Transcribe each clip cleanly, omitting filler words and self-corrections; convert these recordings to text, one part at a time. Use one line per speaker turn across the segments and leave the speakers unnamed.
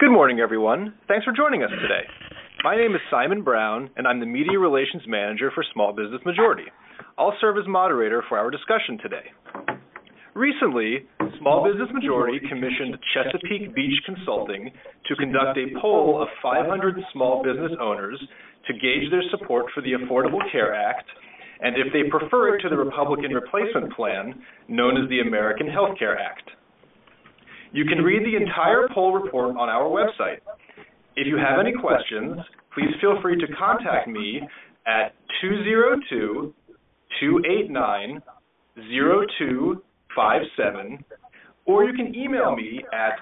Good morning, everyone. Thanks for joining us today. My name is Simon Brown, and I'm the Media Relations Manager for Small Business Majority. I'll serve as moderator for our discussion today. Recently, Small Business Majority commissioned Chesapeake Beach Consulting to conduct a poll of 500 small business owners to gauge their support for the Affordable Care Act and if they prefer it to the Republican replacement plan known as the American Health Care Act. You can read the entire poll report on our website. If you have any questions, please feel free to contact me at 202-289-0257, or you can email me at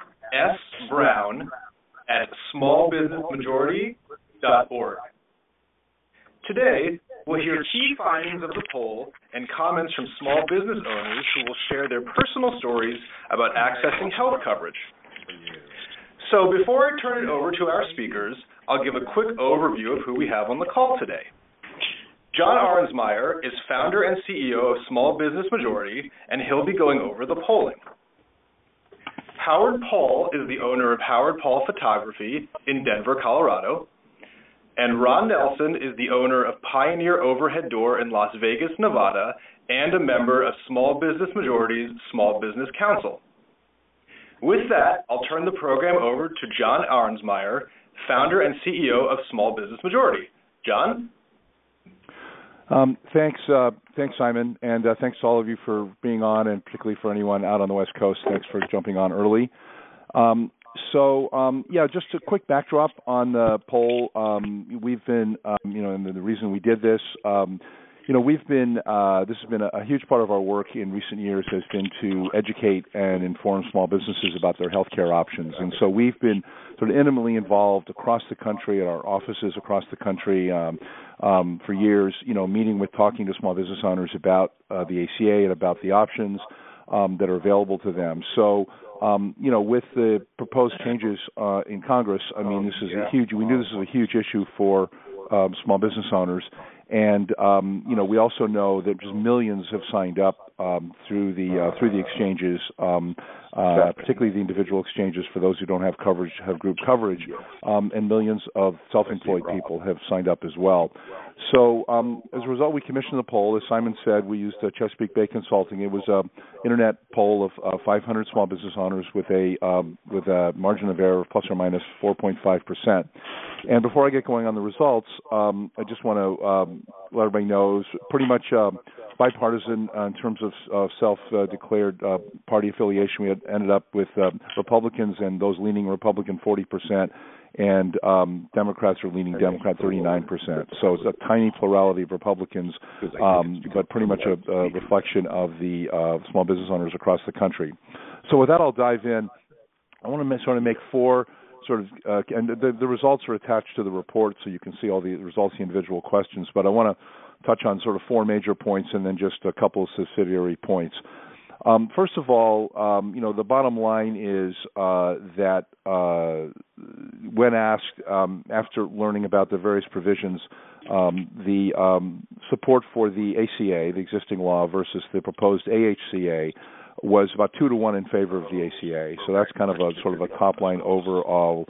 sbrown@smallbusinessmajority.org. Today, we'll hear key findings of the poll and comments from small business owners who will share their personal stories about accessing health coverage. So before I turn it over to our speakers, I'll give a quick overview of who we have on the call today. John Arnsmeyer is founder and CEO of Small Business Majority, and he'll be going over the polling. Howard Paul is the owner of Howard Paul Photography in Denver, Colorado. And Ron Nelson is the owner of Pioneer Overhead Door in Las Vegas, Nevada, and a member of Small Business Majority's Small Business Council. With that, I'll turn the program over to John Arnsmeyer, founder and CEO of Small Business Majority. John?
Thanks, Simon, and thanks to all of you for being on, and particularly for anyone out on the West Coast. Thanks for jumping on early. Just a quick backdrop on the poll. We've been, and the reason we did this, this has been a huge part of our work in recent years has been to educate and inform small businesses about their healthcare options. And so we've been sort of intimately involved across the country at our offices across the country for years, talking to small business owners about the ACA and about the options that are available to them. So, with the proposed changes in Congress, we knew this is a huge issue for small business owners. And, we also know that just millions have signed up through the exchanges, particularly the individual exchanges for those who don't have coverage, have group coverage, and millions of self-employed people have signed up as well. So as a result, we commissioned the poll. As Simon said, we used Chesapeake Bay Consulting. It was an internet poll of 500 small business owners with a margin of error of plus or minus 4.5%. And before I get going on the results, I just want to let everybody know it was pretty much bipartisan in terms of self-declared party affiliation. We had ended up with Republicans and those leaning Republican 40%, and Democrats are leaning Democrat 39%. So it's a tiny plurality of Republicans, but pretty much a reflection of the small business owners across the country. So with that, I'll dive in. I want to sort of make four and the results are attached to the report, so you can see all the results, the individual questions. But I want to touch on sort of four major points and then just a couple of subsidiary points. First of all, the bottom line is that when asked, after learning about the various provisions, the support for the ACA, the existing law, versus the proposed AHCA was about 2-to-1 in favor of the ACA. So that's kind of a sort of a top line overall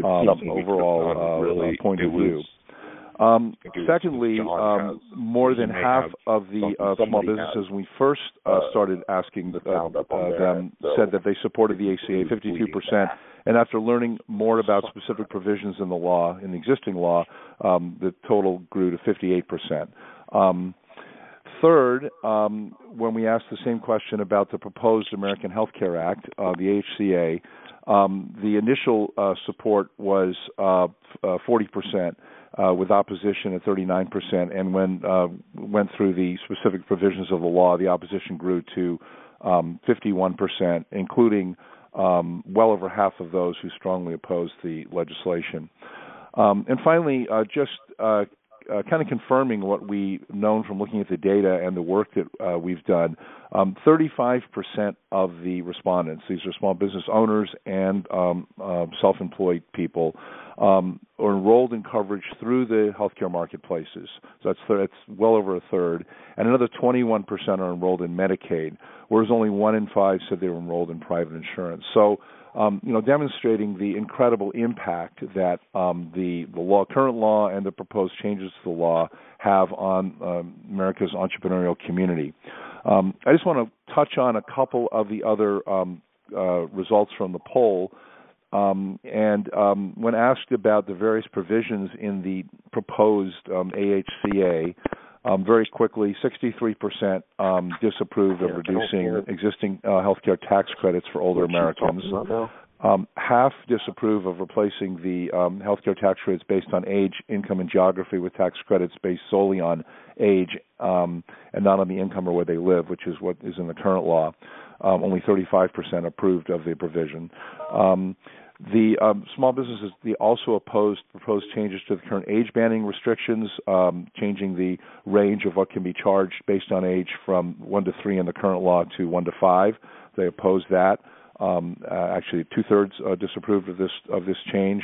point of view. Secondly, more than half of the small businesses when we first started asking them said that they supported the ACA, 52%. And after learning more about specific provisions in the law, in the existing law, the total grew to 58%. Third, when we asked the same question about the proposed American Health Care Act, the AHCA, the initial support was 40%, with opposition at 39%. And when went through the specific provisions of the law, the opposition grew to 51%, including well over half of those who strongly opposed the legislation. And finally, kind of confirming what we've known from looking at the data and the work that we've done, 35% of the respondents, these are small business owners and self-employed people, are enrolled in coverage through the healthcare marketplaces. So that's well over a third. And another 21% are enrolled in Medicaid, whereas only 1 in 5 said they were enrolled in private insurance. So, demonstrating the incredible impact that the current law and the proposed changes to the law have on America's entrepreneurial community. I just want to touch on a couple of the other results from the poll. When asked about the various provisions in the proposed AHCA, very quickly, 63% disapproved of reducing existing healthcare tax credits for older Americans. Half disapprove of replacing the healthcare tax credits based on age, income, and geography with tax credits based solely on age and not on the income or where they live, which is what is in the current law. Only 35% approved of the provision. The small businesses also proposed changes to the current age banding restrictions, changing the range of what can be charged based on age from 1 to 3 in the current law to 1 to 5. They opposed that. Actually, 2/3 disapproved of this change.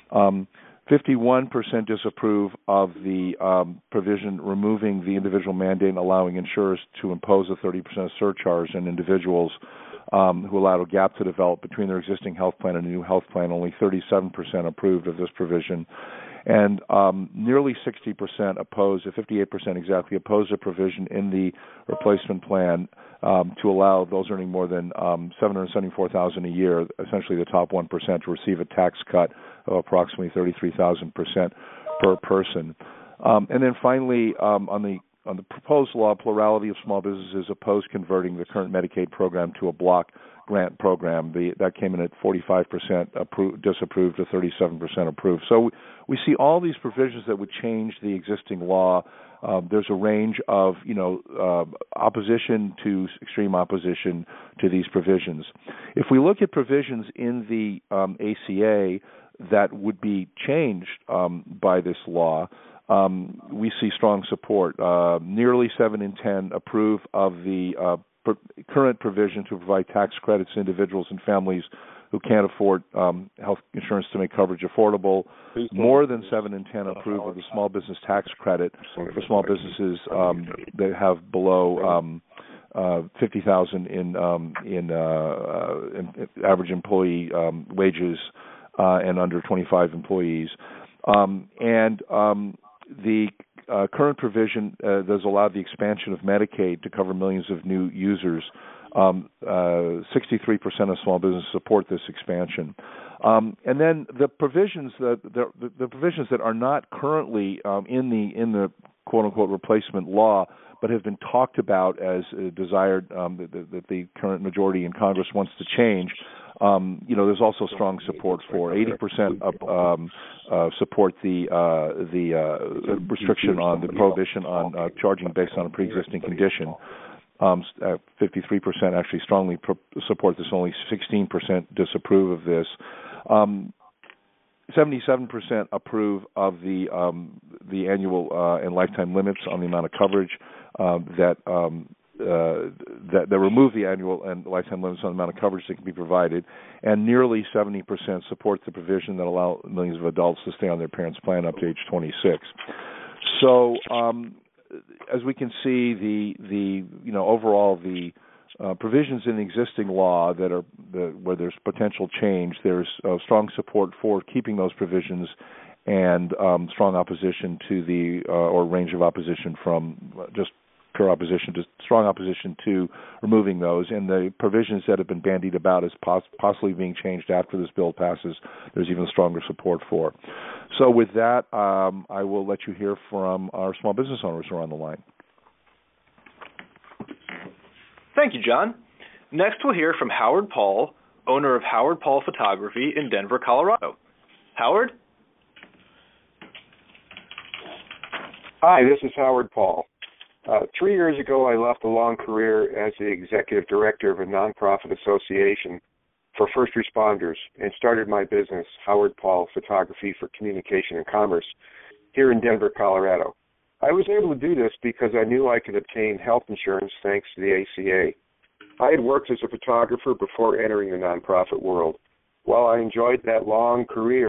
51% disapprove of the provision removing the individual mandate and allowing insurers to impose a 30% surcharge on individuals who allowed a gap to develop between their existing health plan and a new health plan. Only 37% approved of this provision. And nearly 60% opposed, 58% exactly, opposed a provision in the replacement plan to allow those earning more than $774,000 a year, essentially the top 1%, to receive a tax cut of approximately 33,000% per person. And then finally, on the proposed law, plurality of small businesses opposed converting the current Medicaid program to a block grant program. That came in at 45% disapproved to 37% approved. So we see all these provisions that would change the existing law. There's a range of, opposition to extreme opposition to these provisions. If we look at provisions in the ACA that would be changed by this law, we see strong support. Nearly 7 in 10 approve of the current provision to provide tax credits to individuals and families who can't afford health insurance to make coverage affordable. More than 7 in 10 approve of the small business tax credit for small businesses that have below $50,000 in average employee wages and under 25 employees. The current provision does allow the expansion of Medicaid to cover millions of new users. 63% of small businesses support this expansion. And then the provisions that are not currently in the quote unquote replacement law, but have been talked about as desired that the current majority in Congress wants to change. There's also strong support for 80% support the restriction on the prohibition on charging based on a pre-existing condition. 53% actually strongly support this. Only 16% disapprove of this. 77% approve of the annual and lifetime limits on the amount of coverage that remove the annual and lifetime limits on the amount of coverage that can be provided, and nearly 70% support the provision that allow millions of adults to stay on their parents' plan up to age 26. So, as we can see, overall the provisions in the existing law where there's potential change, there's strong support for keeping those provisions, and strong opposition to or range of opposition from just pure opposition to strong opposition to removing those. And the provisions that have been bandied about as possibly being changed after this bill passes, there's even stronger support for. So with that, I will let you hear from our small business owners who are on the line.
Thank you, John. Next, we'll hear from Howard Paul, owner of Howard Paul Photography in Denver, Colorado. Howard?
Hi, this is Howard Paul. 3 years ago, I left a long career as the executive director of a nonprofit association for first responders and started my business, Howard Paul Photography for Communication and Commerce, here in Denver, Colorado. I was able to do this because I knew I could obtain health insurance thanks to the ACA. I had worked as a photographer before entering the nonprofit world. While I enjoyed that long career,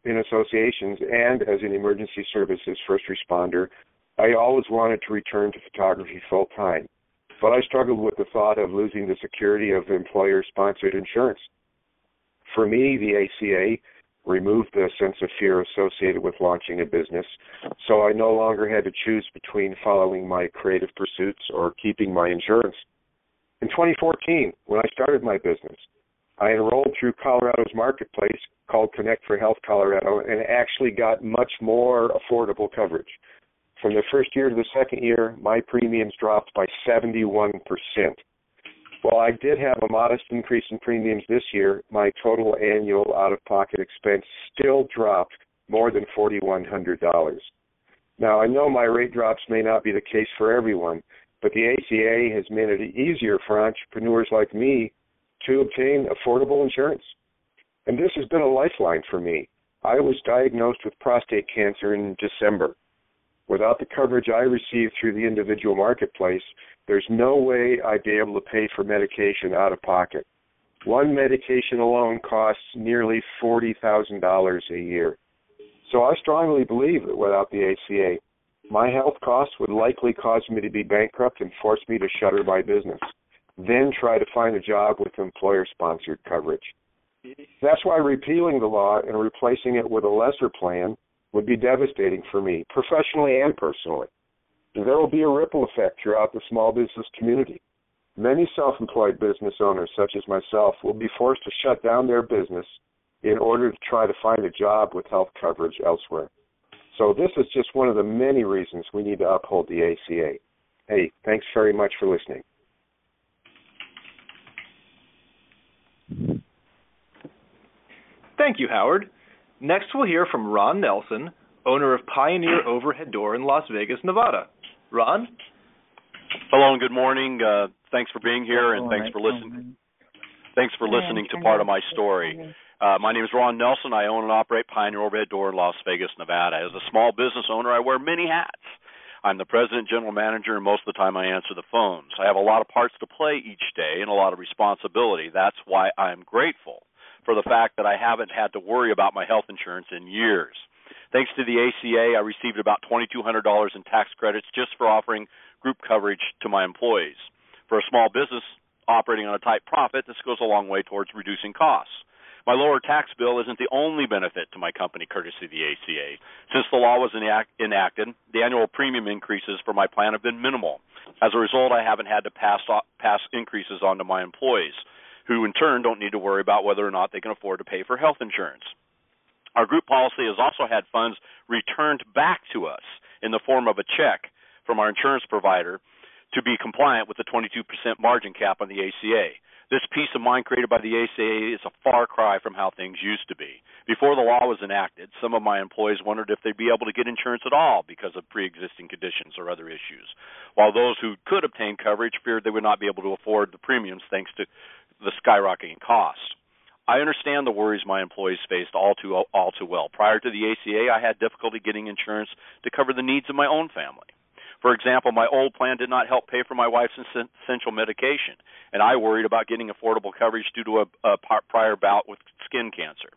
in associations and as an emergency services first responder, I always wanted to return to photography full time, but I struggled with the thought of losing the security of employer-sponsored insurance. For me, the ACA removed the sense of fear associated with launching a business, so I no longer had to choose between following my creative pursuits or keeping my insurance. In 2014, when I started my business, I enrolled through Colorado's marketplace called Connect for Health Colorado and actually got much more affordable coverage. From the first year to the second year, my premiums dropped by 71%. While I did have a modest increase in premiums this year, my total annual out-of-pocket expense still dropped more than $4,100. Now, I know my rate drops may not be the case for everyone, but the ACA has made it easier for entrepreneurs like me to obtain affordable insurance. And this has been a lifeline for me. I was diagnosed with prostate cancer in December. Without the coverage I received through the individual marketplace, there's no way I'd be able to pay for medication out of pocket. One medication alone costs nearly $40,000 a year. So I strongly believe that without the ACA, my health costs would likely cause me to be bankrupt and force me to shutter my business, then try to find a job with employer-sponsored coverage. That's why repealing the law and replacing it with a lesser plan would be devastating for me, professionally and personally. There will be a ripple effect throughout the small business community. Many self-employed business owners, such as myself, will be forced to shut down their business in order to try to find a job with health coverage elsewhere. So this is just one of the many reasons we need to uphold the ACA. Hey, thanks very much for listening.
Thank you, Howard. Next, we'll hear from Ron Nelson, owner of Pioneer Overhead Door in Las Vegas, Nevada. Ron?
Hello and good morning. Thanks for being here, and thanks for listening. Thanks for listening to part of my story. My name is Ron Nelson. I own and operate Pioneer Overhead Door in Las Vegas, Nevada. As a small business owner, I wear many hats. I'm the president, general manager, and most of the time I answer the phones. I have a lot of parts to play each day and a lot of responsibility. That's why I'm grateful for the fact that I haven't had to worry about my health insurance in years. Thanks to the ACA, I received about $2,200 in tax credits just for offering group coverage to my employees. For a small business operating on a tight profit, this goes a long way towards reducing costs. My lower tax bill isn't the only benefit to my company courtesy of the ACA. Since the law was enacted, the annual premium increases for my plan have been minimal. As a result, I haven't had to pass increases on to my employees, who in turn don't need to worry about whether or not they can afford to pay for health insurance. Our group policy has also had funds returned back to us in the form of a check from our insurance provider to be compliant with the 22% margin cap on the ACA. This peace of mind created by the ACA is a far cry from how things used to be. Before the law was enacted, some of my employees wondered if they'd be able to get insurance at all because of pre-existing conditions or other issues, while those who could obtain coverage feared they would not be able to afford the premiums thanks to the skyrocketing costs. I understand the worries my employees faced all too well. Prior to the ACA, I had difficulty getting insurance to cover the needs of my own family. For example, my old plan did not help pay for my wife's essential medication, and I worried about getting affordable coverage due to a prior bout with skin cancer.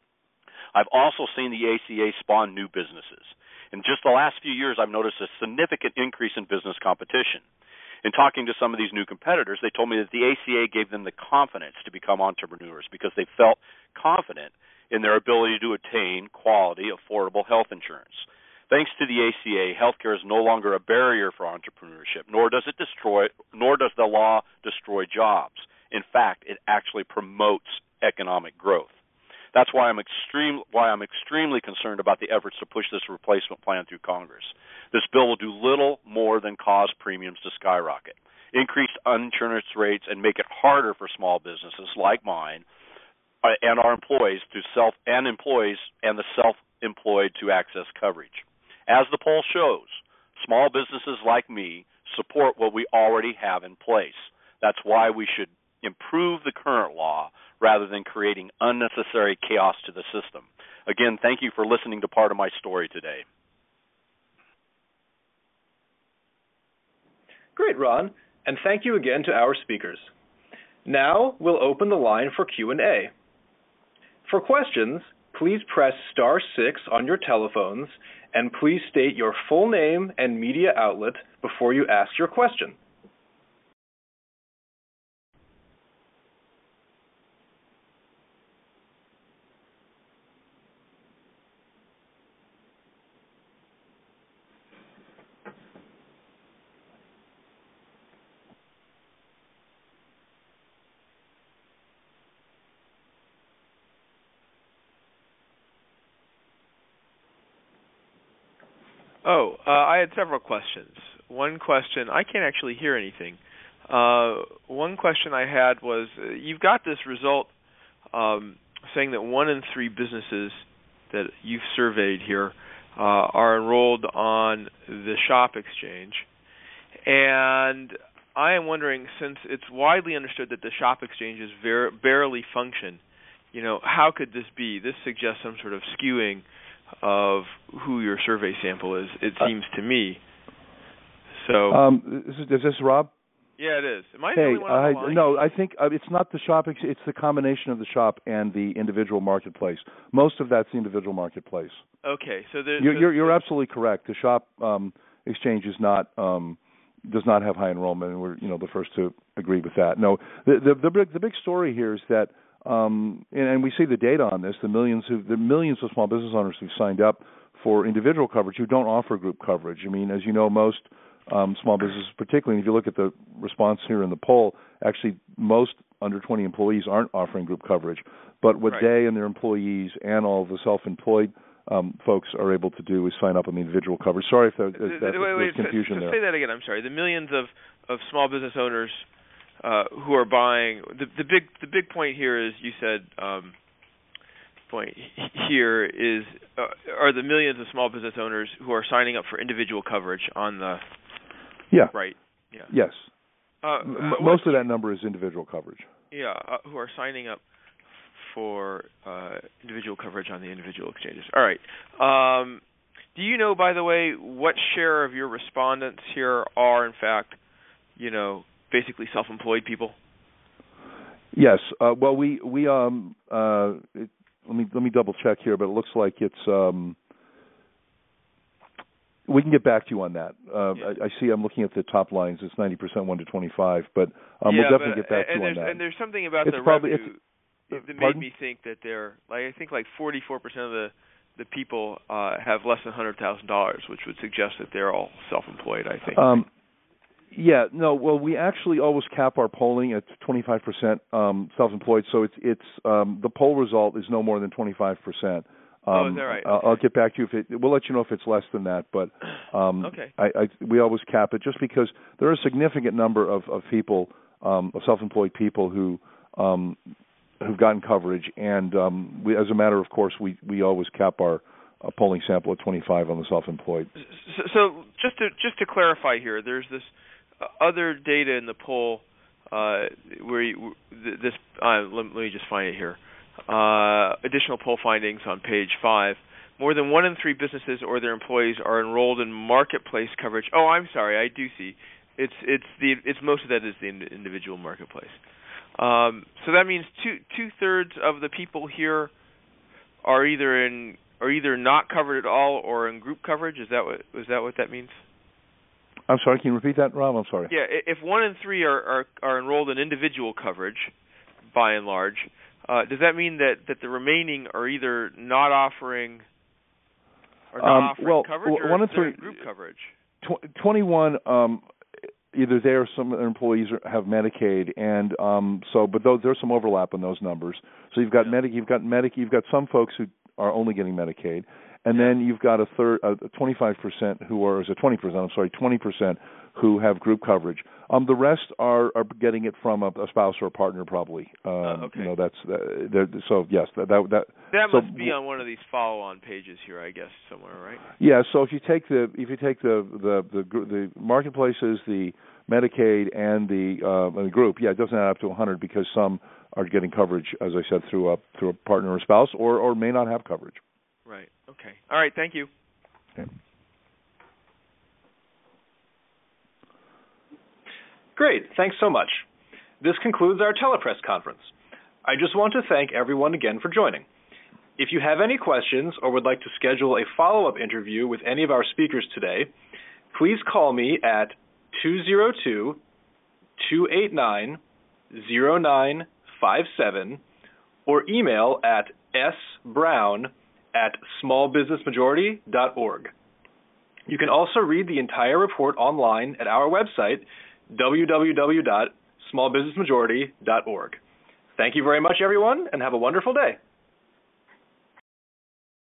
I've also seen the ACA spawn new businesses. In just the last few years, I've noticed a significant increase in business competition. In talking to some of these new competitors, they told me that the ACA gave them the confidence to become entrepreneurs because they felt confident in their ability to attain quality, affordable health insurance. Thanks to the ACA, healthcare is no longer a barrier for entrepreneurship, nor does the law destroy jobs. In fact, it actually promotes economic growth. That's why I'm extremely concerned about the efforts to push this replacement plan through Congress. This bill will do little more than cause premiums to skyrocket, increase insurance rates, and make it harder for small businesses like mine and our employees and the self-employed to access coverage. As the poll shows, small businesses like me support what we already have in place. That's why we should improve the current law rather than creating unnecessary chaos to the system. Again, thank you for listening to part of my story today.
Great, Ron, and thank you again to our speakers. Now we'll open the line for Q&A. For questions, please press star 6 on your telephones, and please state your full name and media outlet before you ask your question.
I had several questions. One question, I can't actually hear anything. One question I had was, you've got this result saying that 1 in 3 businesses that you've surveyed here are enrolled on the Shop Exchange. And I am wondering, since it's widely understood that the Shop Exchanges barely function, how could this be? This suggests some sort of skewing of who your survey sample is, it seems to me. So,
is this Rob?
Yeah, it is. Am I the only one on the line?
No, I think it's not the Shop. It's the combination of the Shop and the individual marketplace. Most of that's the individual marketplace.
Okay, so
you're absolutely correct. The Shop Exchange is not does not have high enrollment, and we're the first to agree with that. No, the big story here is that. And we see the data on this, the millions of small business owners who've signed up for individual coverage who don't offer group coverage. I mean, as you know, most small businesses, particularly if you look at the response here in the poll, actually most under 20 employees aren't offering group coverage. But what they and their employees and all of the self-employed folks are able to do is sign up on the individual coverage. Sorry if there's confusion there.
Say that again. I'm sorry. The millions of small business owners who are buying, the big point here is, you said, point here is, are the millions of small business owners who are signing up for individual coverage on the right? Yeah.
Yes. Most of that number is individual coverage.
Yeah, who are signing up for individual coverage on the individual exchanges. All right. Do you know, by the way, what share of your respondents here are, in fact, basically self-employed people?
Yes. Well, we let me double check here, but it looks like it's. We can get back to you on that. I see. I'm looking at the top lines. It's 90% 1 to 25, but we'll definitely get back to you on that.
And there's something about the revenue that made me think that they're I think 44% of the people have less than $100,000, which would suggest that they're all self-employed, I think.
Yeah, no. Well, we actually always cap our polling at 25% self-employed, so it's the poll result is no more than 25%.
Is that right?
I'll get back to you we'll let you know if it's less than that, but
okay.
We always cap it just because there are a significant number of people, of self-employed people who've gotten coverage, and we, as a matter of course, we always cap our polling sample at 25 on the self-employed.
So just to clarify here, there's this other data in the poll where let me just find it here. Additional poll findings on page 5. More than 1 in 3 businesses or their employees are enrolled in marketplace coverage. Oh, I'm sorry, I do see. It's most of that is the individual marketplace. So that means two-thirds of the people here are either not covered at all or in group coverage. Is that what that means?
I'm sorry, can you repeat that, Rob? I'm sorry.
Yeah, if 1 in 3 are enrolled in individual coverage, by and large, does that mean that the remaining are either not offering coverage or
1 in 3
group coverage?
21. Either they or some of their employees have Medicaid, and but there's some overlap in those numbers. So you've got you've got some folks who are only getting Medicaid, and then you've got a 25% who are, 20% who have group coverage. The rest are getting it from a spouse or a partner, probably.
Okay.
So yes, that
must be on one of these follow-on pages here, I guess, somewhere, right?
Yeah. So if you take the marketplaces, the Medicaid, and the group, it doesn't add up to 100 because some are getting coverage, as I said, through a partner or spouse, or may not have coverage.
Right. Okay. All right. Thank you.
Okay.
Great. Thanks so much. This concludes our telepress conference. I just want to thank everyone again for joining. If you have any questions or would like to schedule a follow-up interview with any of our speakers today, please call me at 202-289-0957 or email at sbrown@smallbusinessmajority.org. You can also read the entire report online at our website, www.smallbusinessmajority.org. Thank you very much, everyone, and have a wonderful day.